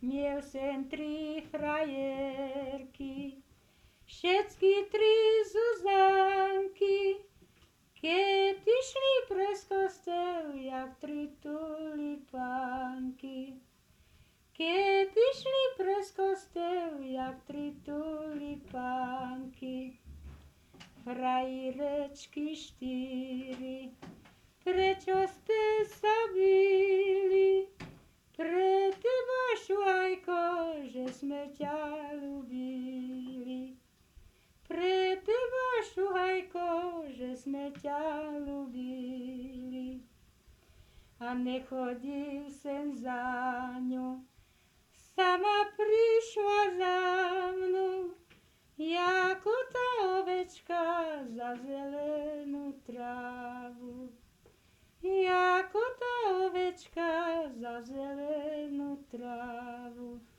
Miel sen 3 frajerky, všetky 3 Zuzanky, keď išli prez kostel, jak 3 tulipánky. Keď išli prez kostel, jak 3 tulipánky. Frajerečky 4, prečo ste sa bili? Pre teba, Šuhajko, že sme ťa ľúbili. Pre teba, Šuhajko, že sme ťa ľúbili. A nechodil sem za ňou, sama prišla za mnou, jako tá ovečka za zelenú trávu. Jako tá ovečka za zelenú trávu.